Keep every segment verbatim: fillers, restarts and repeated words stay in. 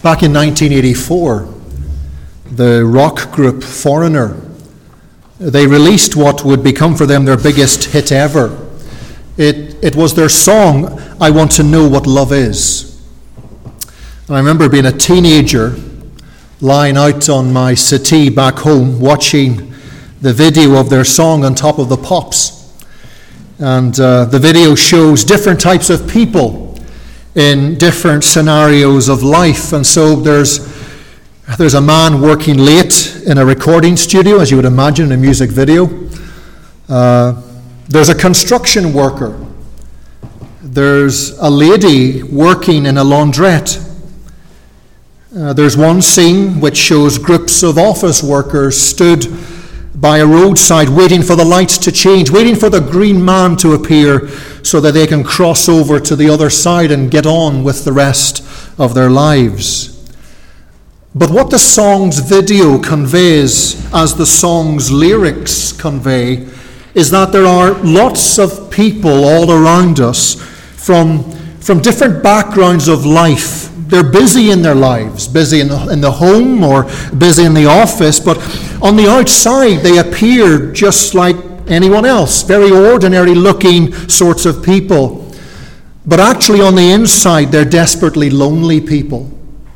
Back in nineteen eighty-four, the rock group Foreigner, they released what would become for them their biggest hit ever. It, it was their song, I Want to Know What Love Is. And I remember being a teenager, lying out on my settee back home, watching the video of their song on top of the pops. And uh, the video shows different types of people in different scenarios of life. And so there's there's a man working late in a recording studio, as you would imagine in a music video. Uh, there's a construction worker. There's a lady working in a laundrette. Uh, there's one scene which shows groups of office workers stood by a roadside waiting for the lights to change, waiting for the green man to appear so that they can cross over to the other side and get on with the rest of their lives. But what the song's video conveys, as the song's lyrics convey, is that there are lots of people all around us from, from different backgrounds of life. They're busy in their lives, busy in the, in the home or busy in the office, but on the outside they appear just like anyone else, very ordinary looking sorts of people. But actually on the inside they're desperately lonely people.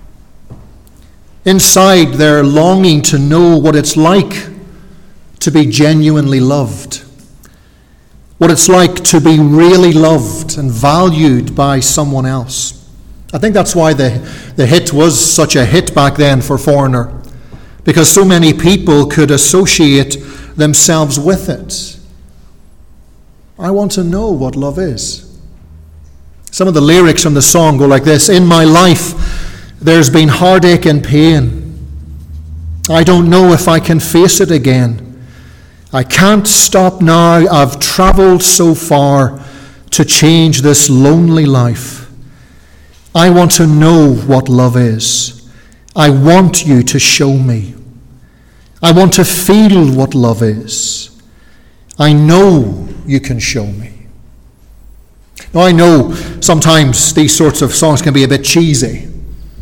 Inside they're longing to know what it's like to be genuinely loved, what it's like to be really loved and valued by someone else. I think that's why the, the hit was such a hit back then for Foreigner, because so many people could associate themselves with it. I want to know what love is. Some of the lyrics from the song go like this: in my life there's been heartache and pain. I don't know if I can face it again. I can't stop now. I've traveled so far to change this lonely life. I want to know what love is. I want you to show me. I want to feel what love is. I know you can show me. Now, I know sometimes these sorts of songs can be a bit cheesy.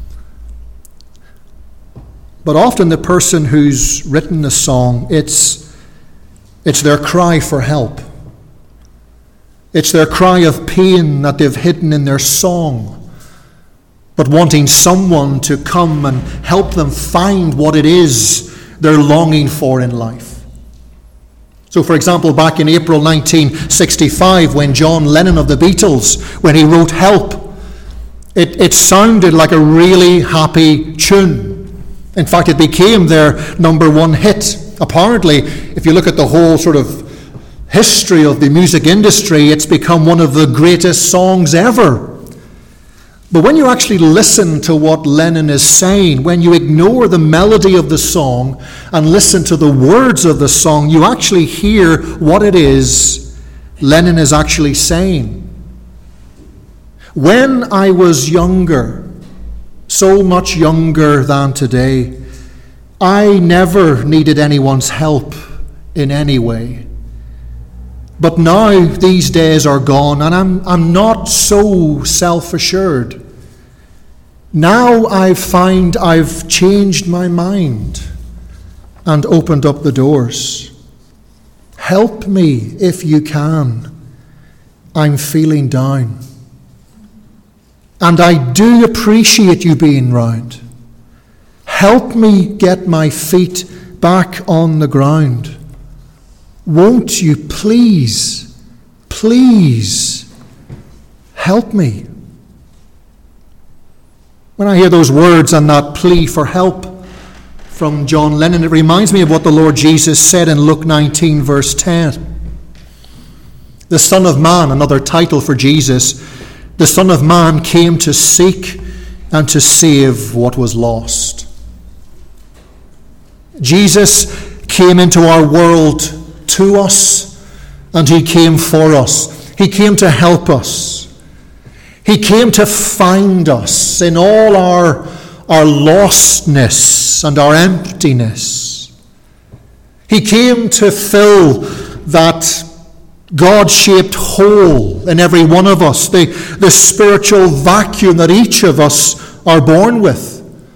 But often the person who's written the song, it's, it's their cry for help. It's their cry of pain that they've hidden in their song, but wanting someone to come and help them find what it is they're longing for in life. So, for example, back in April nineteen sixty-five, when John Lennon of the Beatles, when he wrote Help, it, it sounded like a really happy tune. In fact, it became their number one hit. Apparently, if you look at the whole sort of history of the music industry, it's become one of the greatest songs ever. But when you actually listen to what Lennon is saying, when you ignore the melody of the song and listen to the words of the song, you actually hear what it is Lennon is actually saying. When I was younger, so much younger than today, I never needed anyone's help in any way. But now these days are gone, and I'm I'm not so self-assured. Now I find I've changed my mind and opened up the doors. Help me if you can. I'm feeling down. And I do appreciate you being round. Help me get my feet back on the ground. Won't you please, please help me? When I hear those words and that plea for help from John Lennon, it reminds me of what the Lord Jesus said in Luke nineteen, verse ten. The Son of Man, another title for Jesus, the Son of Man came to seek and to save what was lost. Jesus came into our world to us, and he came for us. He came to help us. He came to find us in all our, our lostness and our emptiness. He came to fill that God-shaped hole in every one of us, the, the spiritual vacuum that each of us are born with.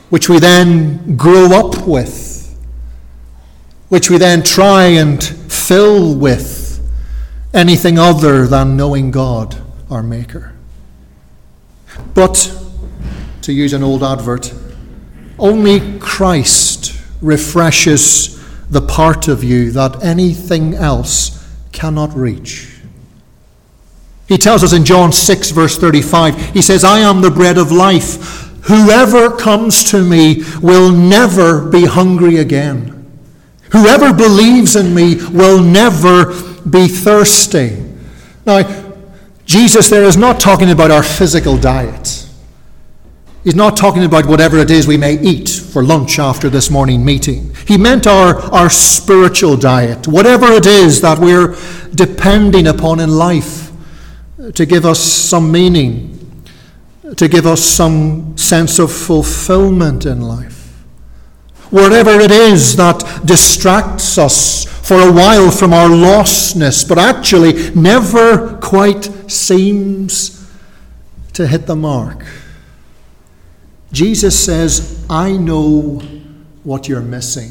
which we then grow up with, which we then try and fill with anything other than knowing God, our Maker. But, to use an old advert, only Christ refreshes the part of you that anything else cannot reach. He tells us in John six, verse thirty-five, he says, I am the bread of life. Whoever comes to me will never be hungry again. Whoever believes in me will never be thirsty. Now, Jesus there is not talking about our physical diet. He's not talking about whatever it is we may eat for lunch after this morning meeting. He meant our, our spiritual diet, whatever it is that we're depending upon in life to give us some meaning, to give us some sense of fulfillment in life. Whatever it is that distracts us for a while from our lostness, but actually never quite seems to hit the mark. Jesus says, I know what you're missing.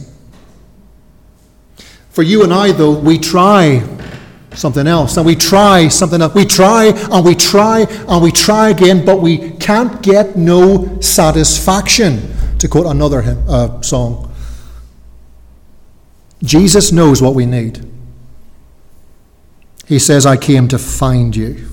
For you and I, though, we try something else, and we try something else. We try, and we try, and we try again, but we can't get no satisfaction, to quote another hymn, uh, song. Jesus knows what we need. He says, I came to find you.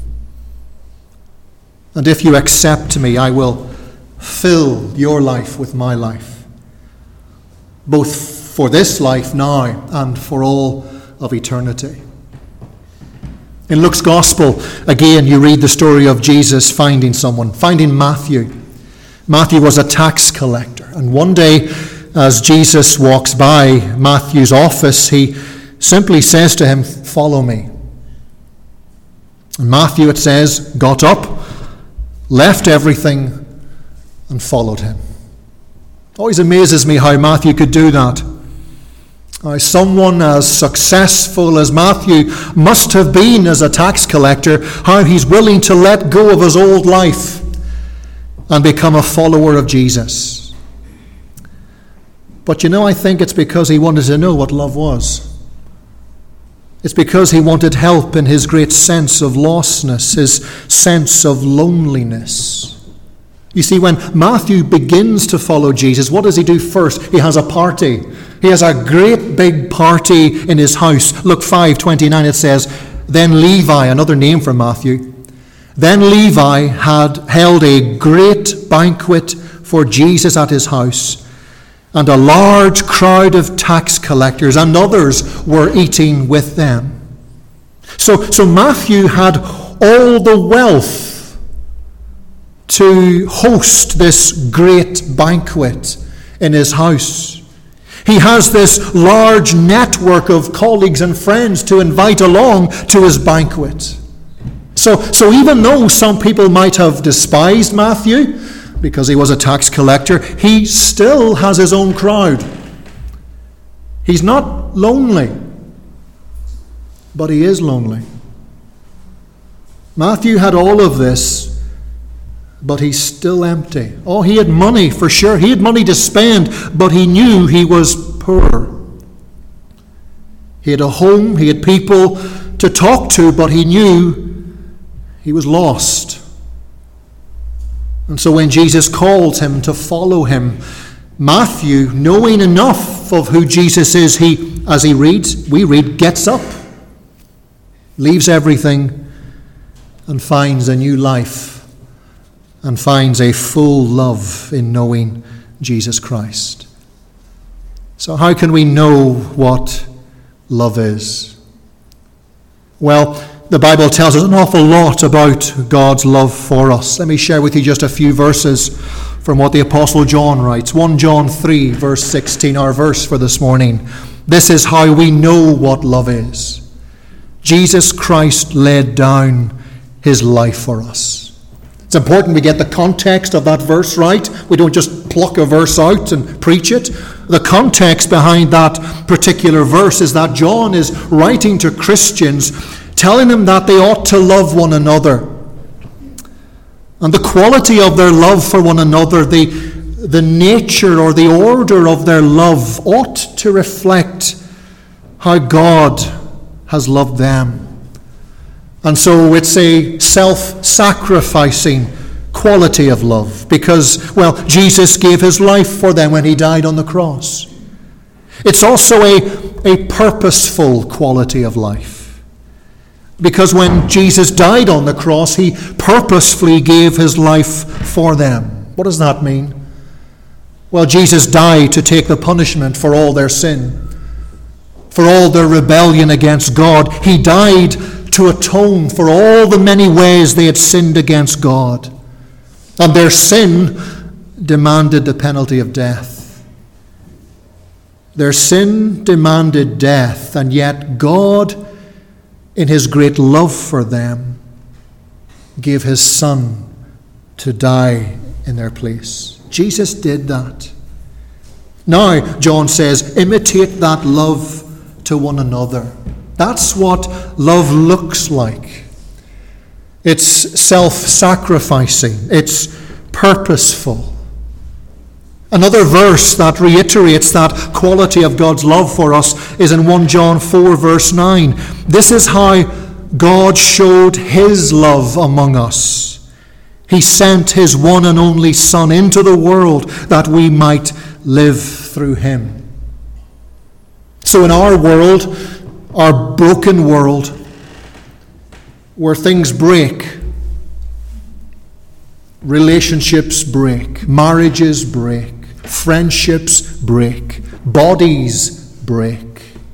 And if you accept me, I will fill your life with my life, both for this life now and for all of eternity. In Luke's Gospel, again, you read the story of Jesus finding someone, finding Matthew. Matthew was a tax collector, and one day, as Jesus walks by Matthew's office, he simply says to him, follow me. And Matthew, it says, got up, left everything, and followed him. It always amazes me how Matthew could do that. How someone as successful as Matthew must have been as a tax collector, how he's willing to let go of his old life and become a follower of Jesus. But you know, I think it's because he wanted to know what love was. It's because he wanted help in his great sense of lostness, his sense of loneliness. You see, when Matthew begins to follow Jesus, what does he do first? He has a party. He has a great big party in his house. Luke five twenty-nine, it says, then Levi, another name for Matthew, then Levi had held a great banquet for Jesus at his house, and a large crowd of tax collectors and others were eating with them. So, so Matthew had all the wealth to host this great banquet in his house. He has this large network of colleagues and friends to invite along to his banquet. So, so even though some people might have despised Matthew because he was a tax collector, he still has his own crowd. He's not lonely, but he is lonely. Matthew had all of this, but he's still empty. Oh, he had money for sure. He had money to spend, but he knew he was poor. He had a home, he had people to talk to, but he knew he was lost. And so when Jesus called him to follow him, Matthew, knowing enough of who Jesus is, he, as he reads, we read, gets up, leaves everything, and finds a new life, and finds a full love in knowing Jesus Christ. So how can we know what love is? Well, the Bible tells us an awful lot about God's love for us. Let me share with you just a few verses from what the Apostle John writes. First John three, verse sixteen, our verse for this morning. This is how we know what love is. Jesus Christ laid down his life for us. It's important we get the context of that verse right. We don't just pluck a verse out and preach it. The context behind that particular verse is that John is writing to Christians, telling them that they ought to love one another. And the quality of their love for one another, the, the nature or the order of their love ought to reflect how God has loved them. And so it's a self-sacrificing quality of love because, well, Jesus gave his life for them when he died on the cross. It's also a, a purposeful quality of life because when Jesus died on the cross, he purposefully gave his life for them. What does that mean? Well, Jesus died to take the punishment for all their sin, for all their rebellion against God. He died to atone for all the many ways they had sinned against God. And their sin demanded the penalty of death. Their sin demanded death, and yet God, in his great love for them, gave his Son to die in their place. Jesus did that. Now, John says, imitate that love to one another. That's what love looks like. It's self-sacrificing. It's purposeful. Another verse that reiterates that quality of God's love for us is in First John four, verse nine. This is how God showed his love among us. He sent his one and only Son into the world that we might live through him. So in our world, our broken world, where things break, relationships break, marriages break, friendships break, bodies break.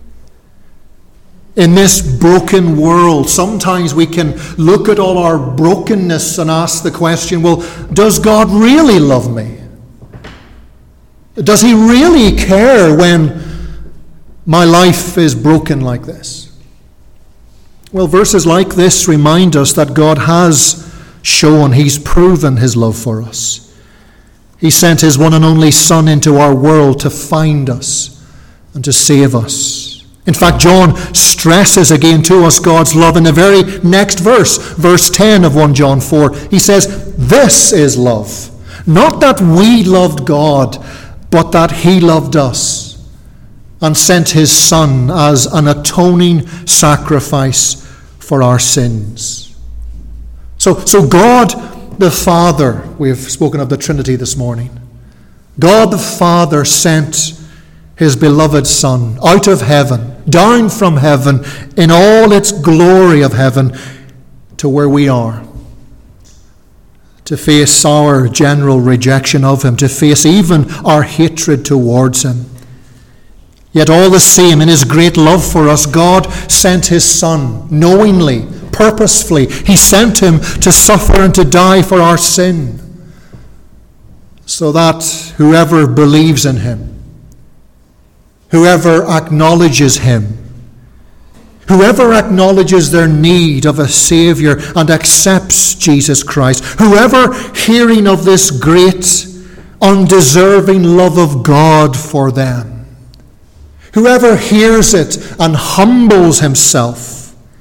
In this broken world, sometimes we can look at all our brokenness and ask the question, well, does God really love me? Does he really care when my life is broken like this? Well, verses like this remind us that God has shown, he's proven his love for us. He sent his one and only Son into our world to find us and to save us. In fact, John stresses again to us God's love in the very next verse, verse ten of First John four. He says, this is love. Not that we loved God, but that he loved us and sent his Son as an atoning sacrifice for our sins. So, so God the Father, we have spoken of the Trinity this morning. God the Father sent his beloved Son out of heaven, down from heaven, in all its glory of heaven, to where we are, to face our general rejection of him, to face even our hatred towards him. Yet all the same, in his great love for us, God sent his Son knowingly, purposefully. He sent him to suffer and to die for our sin, so that whoever believes in him, whoever acknowledges him, whoever acknowledges their need of a Savior and accepts Jesus Christ, whoever hearing of this great, undeserving love of God for them, whoever hears it and humbles himself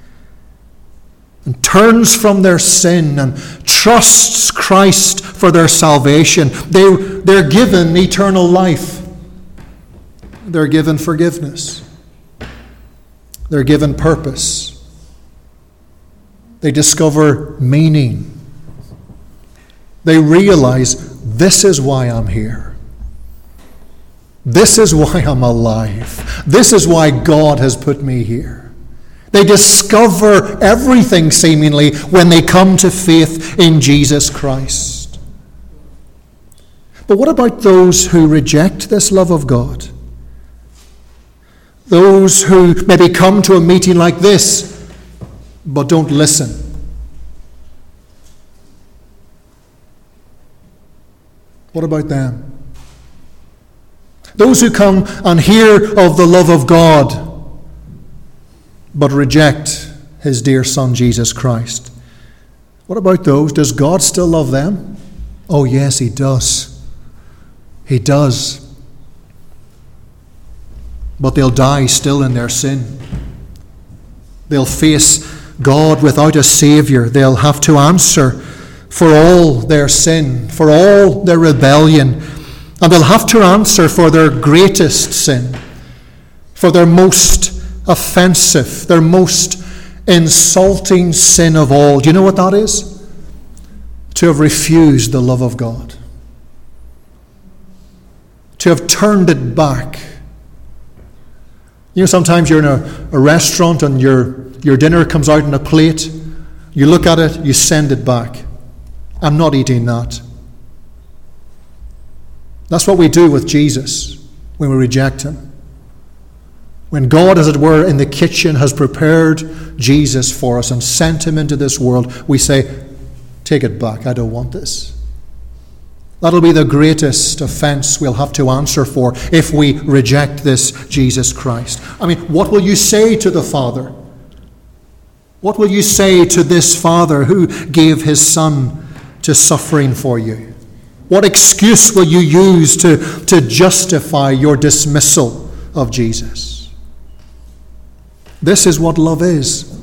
and turns from their sin and trusts Christ for their salvation, they, they're given eternal life. They're given forgiveness. They're given purpose. They discover meaning. They realize, this is why I'm here. This is why I'm alive. This is why God has put me here. They discover everything, seemingly, when they come to faith in Jesus Christ. But what about those who reject this love of God? Those who maybe come to a meeting like this, but don't listen. What about them? Those who come and hear of the love of God, but reject his dear Son, Jesus Christ. What about those? Does God still love them? Oh, yes, he does. He does. But they'll die still in their sin. They'll face God without a Savior. They'll have to answer for all their sin, for all their rebellion. And they'll have to answer for their greatest sin, for their most offensive, their most insulting sin of all. Do you know what that is? To have refused the love of God. To have turned it back. You know, sometimes you're in a, a restaurant and your, your dinner comes out on a plate. You look at it, you send it back. I'm not eating that. That's what we do with Jesus when we reject him. When God, as it were, in the kitchen has prepared Jesus for us and sent him into this world, we say, take it back, I don't want this. That'll be the greatest offense we'll have to answer for if we reject this Jesus Christ. I mean, what will you say to the Father? What will you say to this Father who gave his Son to suffering for you? What excuse will you use to, to justify your dismissal of Jesus? This is what love is.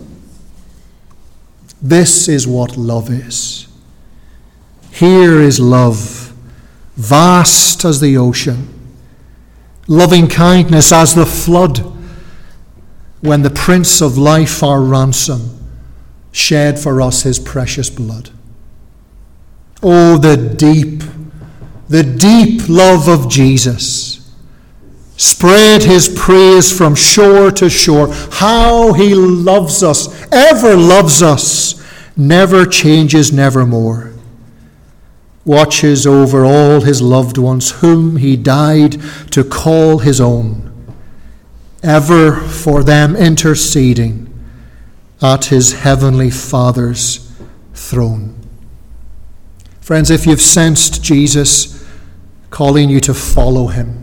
This is what love is. Here is love, vast as the ocean, loving kindness as the flood, when the Prince of Life, our ransom, shed for us his precious blood. Oh, the deep, the deep love of Jesus. Spread his praise from shore to shore. How he loves us, ever loves us, never changes, nevermore. Watches over all his loved ones, whom he died to call his own, ever for them interceding at his heavenly Father's throne. Friends, if you've sensed Jesus calling you to follow him,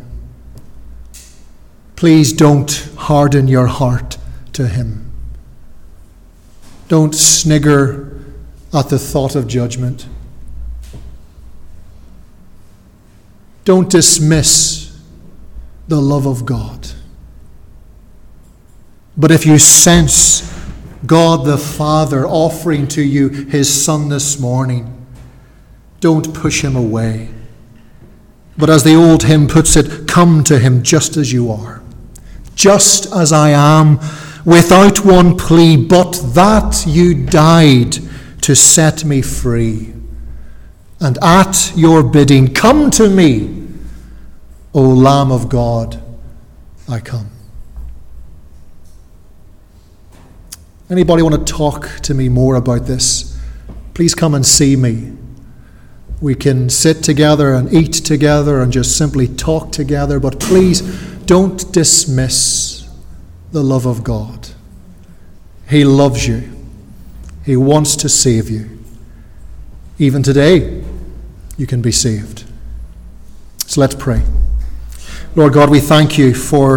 please don't harden your heart to him. Don't snigger at the thought of judgment. Don't dismiss the love of God. But if you sense God the Father offering to you his Son this morning, don't push him away. But as the old hymn puts it, come to him just as you are. Just as I am, without one plea, but that you died to set me free. And at your bidding, come to me, O Lamb of God, I come. Anybody want to talk to me more about this? Please come and see me. We can sit together and eat together and just simply talk together, but please don't dismiss the love of God. He loves you. He wants to save you. Even today, you can be saved. So let's pray. Lord God, we thank you for